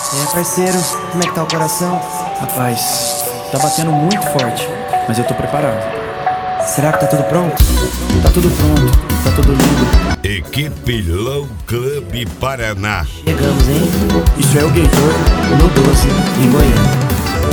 Parceiro, como é que tá o coração? Rapaz, tá batendo muito forte, mas eu tô preparado. Será que tá tudo pronto? Tá tudo pronto, tá tudo lindo. Equipe Low Club Paraná. Chegamos, hein? Isso é o Gator No 12, em Goiânia.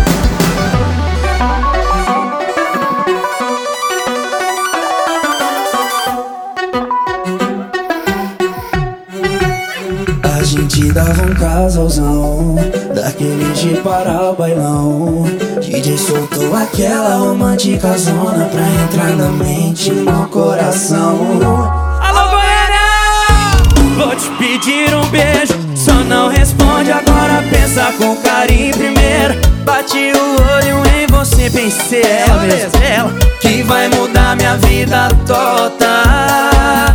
A gente dava um casalzão, daquele de parar o bailão. DJ soltou aquela romântica zona pra entrar na mente e no coração. Alô, Goiânia! Vou te pedir um beijo, só não responde agora, pensa com carinho primeiro. Bati o olho em você, pensei ela mesmo, ela que vai mudar minha vida toda.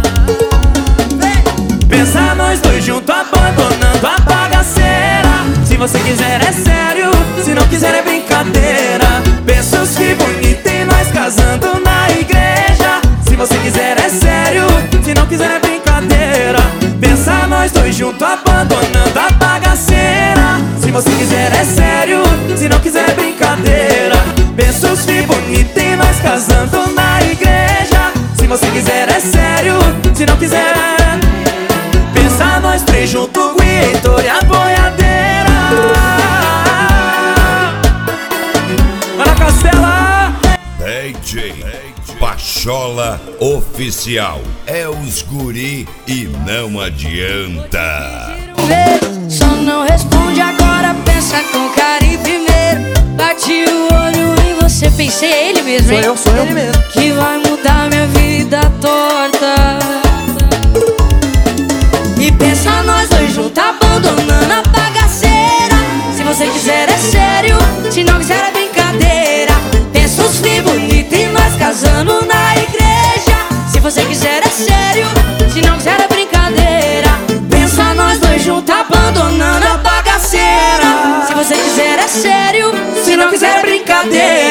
Pensa nós dois juntos abandonando a bagaceira. Se você quiser é sério, se não quiser é brincadeira. Pensos que bonito em nós casando na igreja. Se você quiser é sério, se não quiser é brincadeira. Pensa nós dois juntos abandonando a bagaceira. Se você quiser é sério, se não quiser é brincadeira. Pensos que bonito em nós casando na igreja. Se você quiser é sério, se não quiser pensa nós três junto, o Heitor e a boiadeira. Bora, Castela! DJ Pachola Oficial. É os guri e não adianta. Só não responde agora, pensa com carinho primeiro. Bati o olho em você, pensei ele mesmo, hein? Sou eu mesmo. Que vai mudar minha vida torta. E pensa nós dois juntos abandonando a bagaceira. Se você quiser é sério, se não quiser é brincadeira. Pensa os filhos bonitos e nós casando na igreja. Se você quiser é sério, se não quiser é brincadeira. Pensa nós dois juntos abandonando a bagaceira. Se você quiser é sério, se não quiser é brincadeira.